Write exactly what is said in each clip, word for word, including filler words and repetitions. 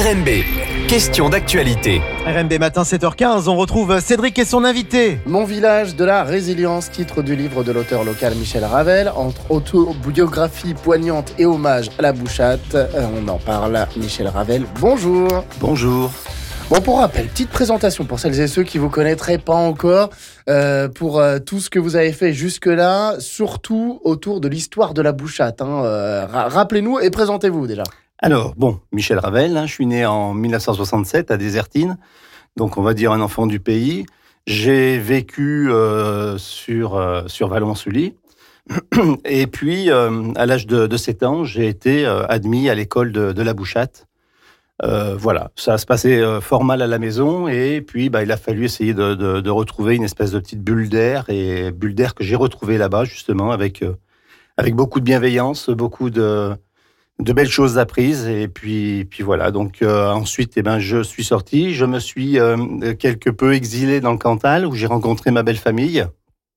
R M B, question d'actualité. R M B matin sept heures quinze, on retrouve Cédric et son invité. Mon village de la résilience, titre du livre de l'auteur local Michel Ravel, entre autobiographie poignante et hommage à la bouchate. On en parle, Michel Ravel, bonjour. Bonjour. Bon, pour rappel, petite présentation pour celles et ceux qui ne vous connaîtraient pas encore, euh, pour euh, tout ce que vous avez fait jusque-là, surtout autour de l'histoire de la bouchate. Hein. Euh, ra- rappelez-nous et présentez-vous déjà. Alors, bon, Michel Ravel, hein, je suis né en dix-neuf cent soixante-sept à Désertines, donc on va dire un enfant du pays. J'ai vécu euh, sur, euh, sur Valence-Sully, et puis euh, à l'âge de, de sept ans, j'ai été euh, admis à l'école de, de la bouchate. Euh, voilà, ça se passait euh, fort mal à la maison, et puis bah, il a fallu essayer de, de, de retrouver une espèce de petite bulle d'air, et bulle d'air que j'ai retrouvée là-bas, justement, avec, euh, avec beaucoup de bienveillance, beaucoup de... de belles choses apprises, et puis, puis voilà. Donc euh, ensuite, eh ben, je suis sorti, je me suis euh, quelque peu exilé dans le Cantal, où j'ai rencontré ma belle famille,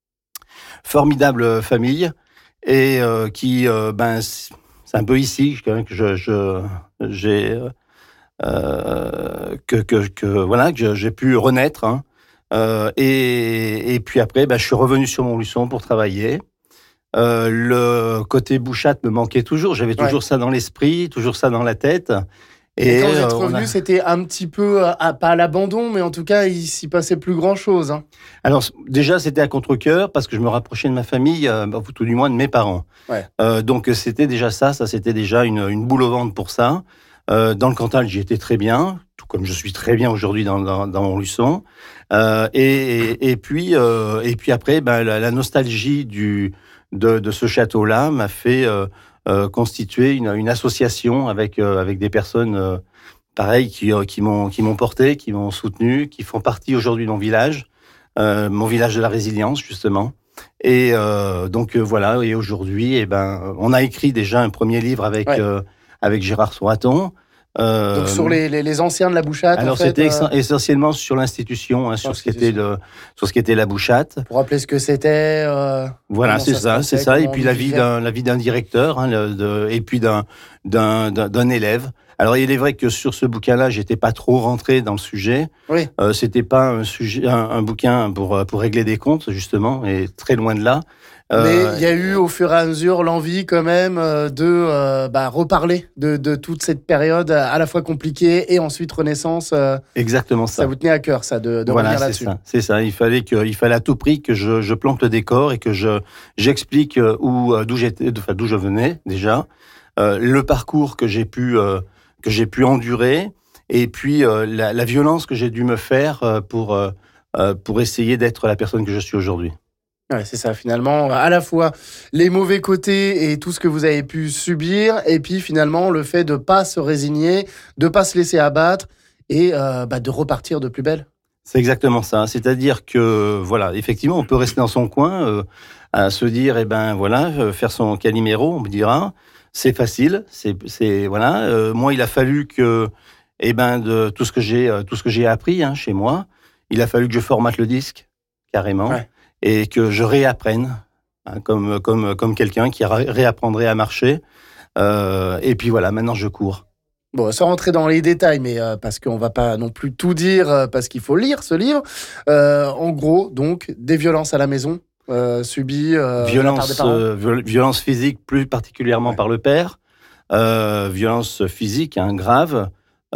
formidable famille, et euh, qui, euh, ben, c'est un peu ici que je, je, j'ai, euh, que, que, que voilà, que j'ai pu renaître. Hein. Euh, et, et puis après, ben, je suis revenu sur Montluçon pour travailler. Euh, le côté bouchate me manquait toujours. J'avais toujours ouais. ça dans l'esprit, toujours ça dans la tête. Et, et quand vous êtes revenu, a... c'était un petit peu, à, pas à l'abandon, mais en tout cas, il s'y passait plus grand-chose. Hein. Alors, déjà, c'était à contre-cœur, parce que je me rapprochais de ma famille, euh, bah, tout du moins de mes parents. Ouais. Euh, donc, c'était déjà ça, ça c'était déjà une, une boule au ventre pour ça. Euh, dans le Cantal, j'y étais très bien, tout comme je suis très bien aujourd'hui dans, dans, dans Montluçon. Euh, et, et, et, puis, euh, et puis après, ben, la, la nostalgie du... De, de ce château-là m'a fait euh, euh, constituer une, une association avec euh, avec des personnes euh, pareilles qui euh, qui m'ont qui m'ont porté, qui m'ont soutenu, qui font partie aujourd'hui de mon village, euh, mon village de la résilience justement. Et euh, donc euh, voilà. Et aujourd'hui, eh ben, on a écrit déjà un premier livre avec ouais. euh, avec Gérard Souraton. Euh, Donc sur les, les, les anciens de la bouchate. Alors en fait, c'était euh... essentiellement sur l'institution, hein, sur ce qui était le, sur ce qui était la bouchate. Pour rappeler ce que c'était. Euh, voilà, c'est ça, c'est ça. Et puis la vie d'un, la vie d'un directeur, hein, le, de, et puis d'un, d'un, d'un, d'un élève. Alors il est vrai que sur ce bouquin-là, j'étais pas trop rentré dans le sujet. Oui. Euh, c'était pas un sujet, un, un bouquin pour pour régler des comptes justement, et très loin de là. Euh, Mais il y a eu au fur et à mesure l'envie quand même de euh, bah, reparler de, de toute cette période à la fois compliquée et ensuite Renaissance. Euh, Exactement ça. Ça vous tenait à cœur ça de, de voilà, revenir c'est là-dessus. Ça, c'est ça. Il fallait que, il fallait à tout prix que je, je plante le décor et que je j'explique où d'où j'étais, enfin d'où je venais déjà, euh, le parcours que j'ai pu euh, que j'ai pu endurer et puis euh, la, la violence que j'ai dû me faire pour euh, pour essayer d'être la personne que je suis aujourd'hui. Ouais, c'est ça, finalement, à la fois les mauvais côtés et tout ce que vous avez pu subir, et puis finalement le fait de ne pas se résigner, de ne pas se laisser abattre et euh, bah, de repartir de plus belle. C'est exactement ça. C'est-à-dire que, voilà, effectivement, on peut rester dans son coin, euh, à se dire, eh ben voilà, faire son Calimero, on me dira, c'est facile, c'est, c'est voilà. Euh, moi, il a fallu que, eh ben, de tout ce que j'ai, tout ce que j'ai appris hein, chez moi, il a fallu que je formate le disque carrément. Ouais. Et que je réapprenne, hein, comme, comme, comme quelqu'un qui réapprendrait à marcher. Euh, et puis voilà, maintenant je cours. Bon, sans rentrer dans les détails, mais euh, parce qu'on ne va pas non plus tout dire, euh, parce qu'il faut lire ce livre. Euh, en gros, donc, des violences à la maison euh, subies euh, violence, de la part des parents. Euh, violence physique, plus particulièrement ouais. par le père. Euh, violence physique, hein, grave.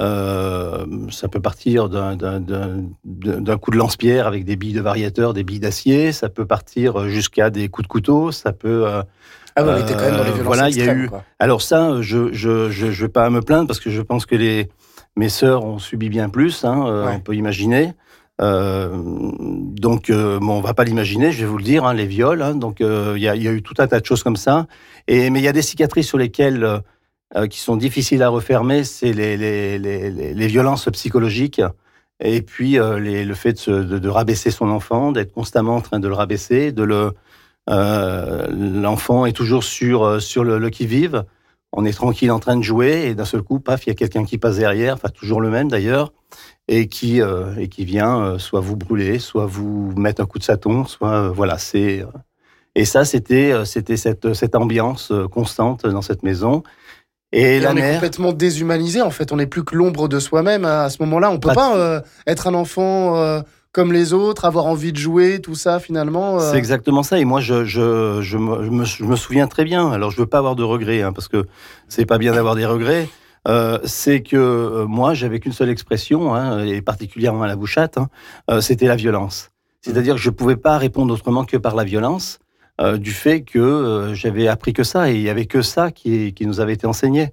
Euh, ça peut partir d'un, d'un, d'un, d'un coup de lance-pierre avec des billes de variateur, des billes d'acier. Ça peut partir jusqu'à des coups de couteau. Ça peut. Euh, ah ouais, on était quand même dans les violences voilà, extrêmes. Il y a eu. Quoi. Alors ça, je je je je vais pas me plaindre parce que je pense que les mes sœurs ont subi bien plus. Hein, ouais. On peut imaginer. Euh, donc euh, bon, on va pas l'imaginer. Je vais vous le dire. Hein, les viols. Hein, donc il euh, y a il y a eu tout un tas de choses comme ça. Et mais il y a des cicatrices sur lesquelles euh, Euh, qui sont difficiles à refermer, c'est les, les, les, les violences psychologiques et puis euh, les, le fait de, se, de, de rabaisser son enfant, d'être constamment en train de le rabaisser, de le, euh, l'enfant est toujours sur, sur le, le qui-vive, on est tranquille en train de jouer et d'un seul coup, paf, il y a quelqu'un qui passe derrière, enfin toujours le même d'ailleurs, et qui, euh, et qui vient euh, soit vous brûler, soit vous mettre un coup de saton, soit euh, voilà, c'est... Euh, et ça, c'était, c'était cette, cette ambiance constante dans cette maison. Et, Et la on est mère, complètement déshumanisé, en fait. On n'est plus que l'ombre de soi-même à, à ce moment-là. On peut Pas pas de- euh, être un enfant euh, comme les autres, avoir envie de jouer, tout ça, finalement. euh. c'est exactement ça. Et moi, je, je, je, me, je me- je me souviens très bien. Alors, je veux pas avoir de regrets, hein, parce que c'est pas bien d'avoir des regrets. Euh, c'est que euh, moi, j'avais qu'une seule expression, hein, et particulièrement à la bouchate, hein, euh, c'était la violence. C'est-à-dire que je pouvais pas répondre autrement que par la violence, euh, du fait que euh, j'avais appris que ça, et il y avait que ça qui, qui nous avait été enseigné.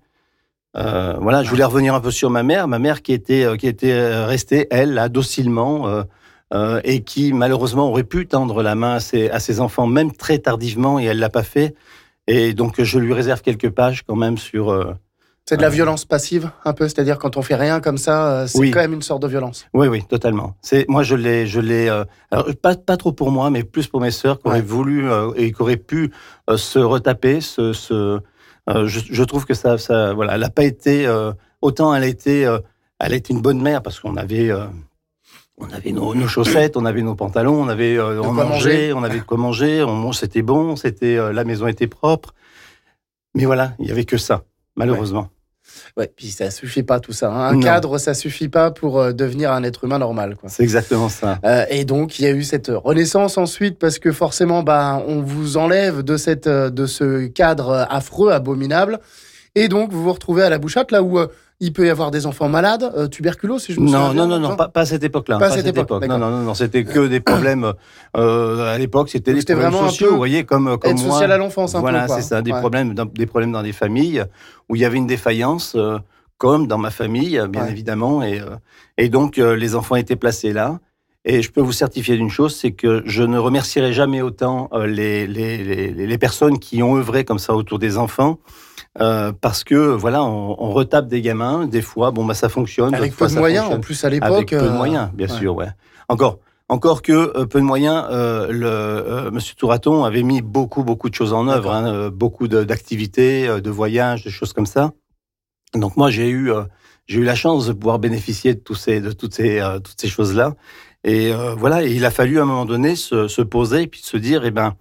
Euh, voilà, je voulais revenir un peu sur ma mère, ma mère qui était, euh, qui était euh, restée, elle, là, docilement, euh, euh, et qui, malheureusement, aurait pu tendre la main à ses, à ses enfants, même très tardivement, et elle l'a pas fait. Et donc, je lui réserve quelques pages quand même sur... euh, C'est de la euh, violence passive, un peu. C'est-à-dire, quand on fait rien comme ça, euh, c'est Oui. quand même une sorte de violence. Oui, oui, totalement. C'est moi, je l'ai, je l'ai. euh, alors, pas pas trop pour moi, mais plus pour mes sœurs qui auraient Ouais. voulu euh, et qui auraient pu euh, se retaper. Se, se, euh, je, je trouve que ça, ça, voilà, elle n'a pas été euh, autant. Elle a été, euh, elle a été une bonne mère parce qu'on avait, euh, on avait nos, nos chaussettes, on avait nos pantalons, on avait, euh, on quoi mangeait, manger. on avait de quoi manger. On mange, c'était bon, c'était, euh, la maison était propre. Mais voilà, il y avait que ça, malheureusement. Ouais, puis ça suffit pas, tout ça, hein. Un Non. cadre, ça suffit pas pour euh, devenir un être humain normal, quoi. C'est exactement ça. Euh, et donc, il y a eu cette renaissance ensuite, parce que forcément, bah, on vous enlève de, cette, euh, de ce cadre affreux, abominable. Et donc, vous vous retrouvez à la bouchate, là où euh, il peut y avoir des enfants malades, euh, tuberculose, si je me souviens Non, bien. non, non, non, pas, pas à cette époque-là. Pas à cette époque, Non, d'accord. non, non, non, c'était que des problèmes. Euh, à l'époque, c'était Donc, des c'était problèmes vraiment un sociaux. peu Vous voyez, comme comme Aide moi. sociale à l'enfance, un Voilà, peu, quoi. c'est ça, des Ouais. problèmes, dans, des problèmes dans des familles où il y avait une défaillance, euh, comme dans ma famille, bien Ouais. évidemment, et euh, et donc euh, les enfants étaient placés là. Et je peux vous certifier d'une chose, c'est que je ne remercierai jamais autant euh, les, les, les, les personnes qui ont œuvré comme ça autour des enfants, euh, parce que voilà, on, on retape des gamins, des fois, bon bah ça fonctionne. Avec d'autres fois, peu de ça moyens, fonctionne en plus, à l'époque. avec peu de euh, moyens, bien ouais. sûr, ouais. Encore, encore que euh, peu de moyens, euh, le euh, Monsieur Touraton avait mis beaucoup, beaucoup de choses en œuvre, hein, euh, beaucoup de, d'activités, euh, de voyages, de choses comme ça. Donc moi, j'ai eu, euh, j'ai eu la chance de pouvoir bénéficier de tous ces, de toutes ces, euh, toutes ces choses-là. Et euh, voilà, et il a fallu à un moment donné se, se poser et puis se dire, eh ben,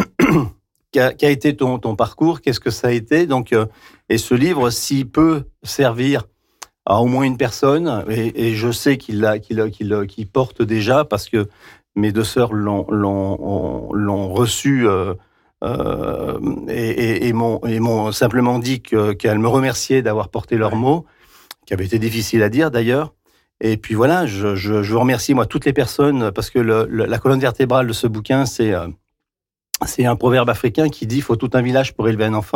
qu'a, qu'a été ton, ton parcours, qu'est-ce que ça a été. Donc, euh, et ce livre, s'il peut servir à au moins une personne, et, et je sais qu'il l'a, qu'il, qu'il, qu'il porte déjà parce que mes deux sœurs l'ont, l'ont, l'ont reçu euh, euh, et, et, et, m'ont, et m'ont simplement dit que, qu'elles me remerciaient d'avoir porté leurs Ouais. mots, qui avait été difficile à dire d'ailleurs. Et puis voilà, je, je, je remercie moi toutes les personnes parce que le, le, la colonne vertébrale de ce bouquin, c'est, euh, c'est un proverbe africain qui dit « faut tout un village pour élever un enfant ».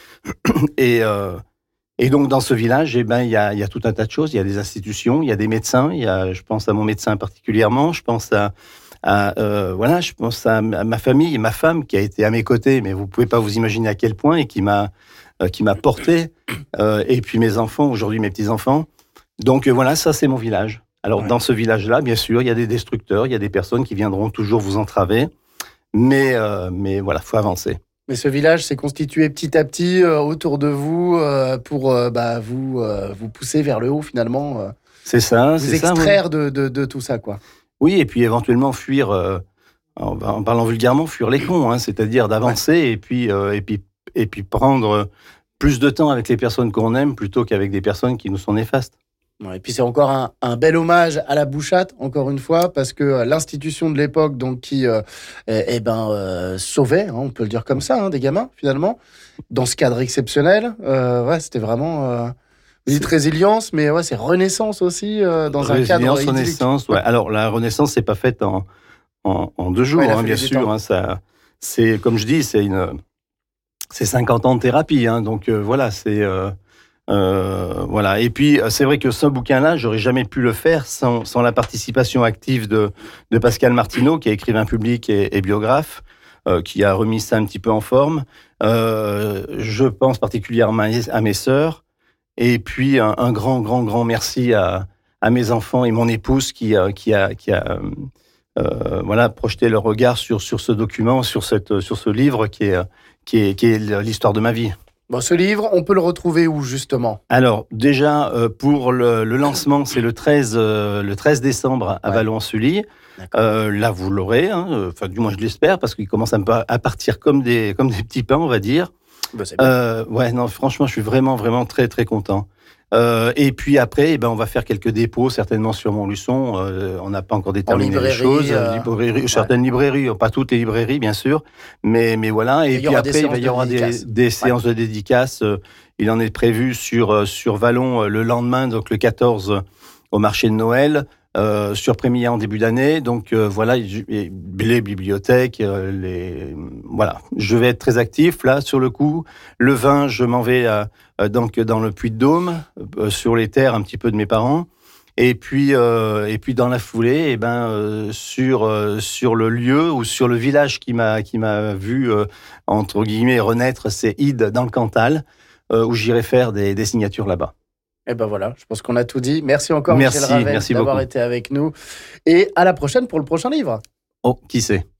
Et euh, Et donc, dans ce village, eh ben, il y a, il y a tout un tas de choses. Il y a des institutions, il y a des médecins. Il y a, je pense à mon médecin particulièrement. Je pense à, à euh, voilà, je pense à, à ma famille, ma femme qui a été à mes côtés, mais vous pouvez pas vous imaginer à quel point et qui m'a, euh, qui m'a porté. Euh, et puis mes enfants, aujourd'hui mes petits enfants. Donc euh, voilà, ça c'est mon village. Alors Ouais. dans ce village-là, bien sûr, il y a des destructeurs, il y a des personnes qui viendront toujours vous entraver. Mais, euh, mais voilà, faut avancer. Mais ce village s'est constitué petit à petit euh, autour de vous euh, pour euh, bah, vous, euh, vous pousser vers le haut, finalement. euh, C'est ça, vous c'est ça. oui. extraire de, de, de tout ça, quoi. Oui, et puis éventuellement fuir, euh, en, en parlant vulgairement, fuir les cons, hein, c'est-à-dire d'avancer et puis euh, et puis et puis prendre plus de temps avec les personnes qu'on aime plutôt qu'avec des personnes qui nous sont néfastes. Ouais, et puis c'est encore un, un bel hommage à la bouchate, encore une fois, parce que euh, l'institution de l'époque, donc qui euh, eh, eh ben, euh, sauvait, hein, on peut le dire comme ça, hein, des gamins, finalement, dans ce cadre exceptionnel, euh, ouais, c'était vraiment... Euh, vous dites C'est- résilience, mais ouais, c'est renaissance aussi, euh, dans un cadre Résilience, idyllique. renaissance. Ouais. Alors la renaissance, c'est pas faite en en, en deux jours, Ouais, il a hein, fallu bien du sûr. temps. Hein, ça, c'est comme je dis, c'est une, c'est cinquante ans de thérapie. Hein, donc euh, voilà, c'est euh, euh, voilà. Et puis euh, c'est vrai que ce bouquin-là, j'aurais jamais pu le faire sans, sans la participation active de de Pascal Martineau, qui est écrivain public et, et biographe, euh, qui a remis ça un petit peu en forme. Euh, je pense particulièrement à mes, à mes sœurs. Et puis un, un grand, grand, grand merci à, à mes enfants et mon épouse qui, a- qui a, qui a euh, euh, voilà, projeté leur regard sur, sur ce document, sur, cette, sur ce livre qui est, qui est, qui est l'histoire de ma vie. Bon, ce livre, on peut le retrouver où, justement? Alors, déjà, euh, pour le, le lancement, c'est le treize, euh, le treize décembre à Ouais. Vallon-en-Sully. D'accord. Euh, là, vous l'aurez, hein, euh, enfin, du moins, je l'espère, parce qu'il commence un peu à partir comme des, comme des petits pains, on va dire. Bah, c'est bien. Euh, ouais, non, franchement, je suis vraiment, vraiment très, très content. Euh, et puis après, eh ben, on va faire quelques dépôts, certainement sur Montluçon. Euh, on n'a pas encore déterminé les choses. euh, Librairie, ouais. Certaines librairies, pas toutes les librairies, bien sûr, mais, mais voilà. Et, Et il y puis aura après, des il va y séances aura de des, dédicaces. des séances de dédicaces. Euh, Il en est prévu sur, euh, sur Vallon euh, le lendemain, donc le quatorze, euh, au marché de Noël. Euh, sur Prémillat en début d'année, donc euh, voilà, les bibliothèques, euh, les voilà, je vais être très actif là sur le coup. Le vin, je m'en vais à, euh, donc dans le Puy-de-Dôme, euh, sur les terres un petit peu de mes parents, et puis euh, et puis dans la foulée, et ben euh, sur euh, sur le lieu ou sur le village qui m'a qui m'a vu euh, entre guillemets renaître, c'est Ide dans le Cantal, euh, où j'irai faire des, des signatures là-bas. Et ben voilà, je pense qu'on a tout dit. Merci encore, Merci, Michel Ravel, merci d'avoir beaucoup. été avec nous. Et à la prochaine pour le prochain livre. Oh, qui sait?